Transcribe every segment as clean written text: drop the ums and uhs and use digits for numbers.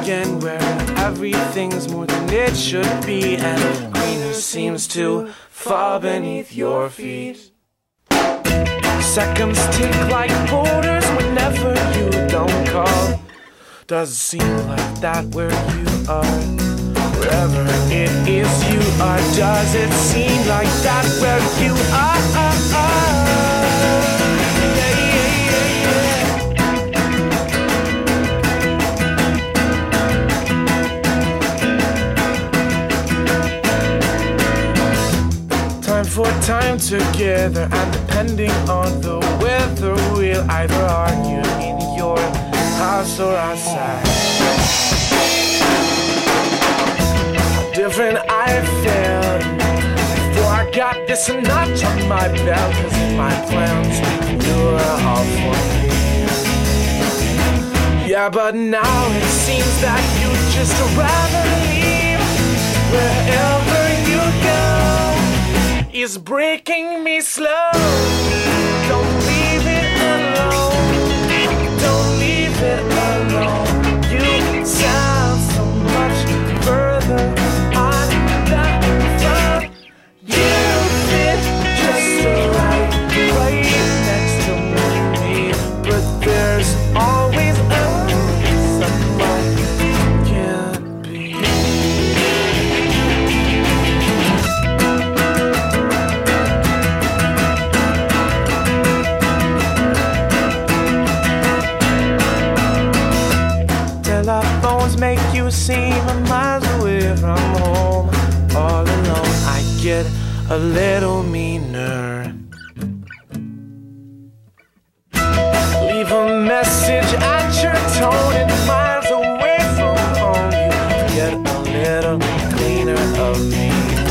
again, where everything's more than it should be, and greener seems to fall beneath your feet. Seconds tick like borders whenever you don't call. Does it seem like that where you are? Wherever it is you are, does it seem like that where you are? Yeah, yeah, yeah. Time for time together, and depending on the weather, we'll either argue in your house or outside. Different I felt before I got this notch on my belt, 'cause my plans were all for me. Yeah, but now it seems that you just rather leave. Wherever you go is breaking me slow. Don't leave it alone. Don't leave it alone. You sound so much further on that front. You fit just right next to me, but there's always someone can't be. Telephones make you seem miles away from home. All alone I get a little meaner. Leave a message at your tone, and miles away from home you get a little cleaner of me.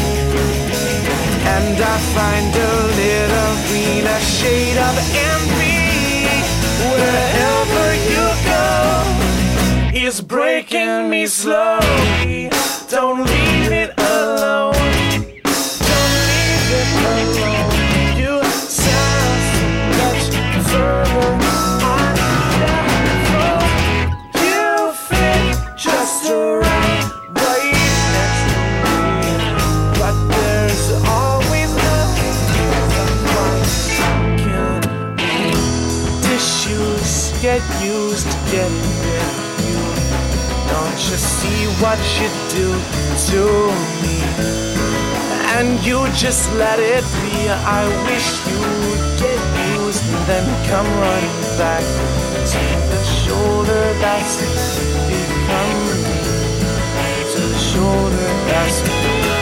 And I find a little greener shade of envy. Wherever you go is breaking me slowly. Don't leave it alone. Don't leave it alone. You sound so much further on that road. You fit just right next to me, but there's always someone can't be. Tissues get used to getting rid of you. Don't you see what you do to me? And you just let it be. I wish you'd get used and then come running back to the shoulder that's become me. To the shoulder that's me.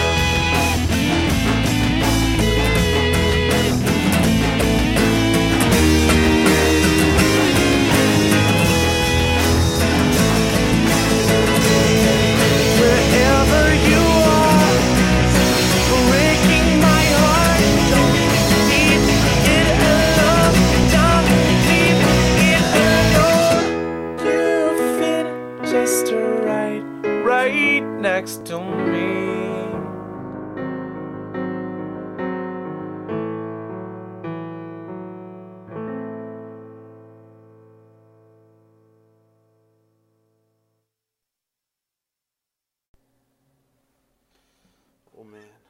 Just right next to me. Oh man.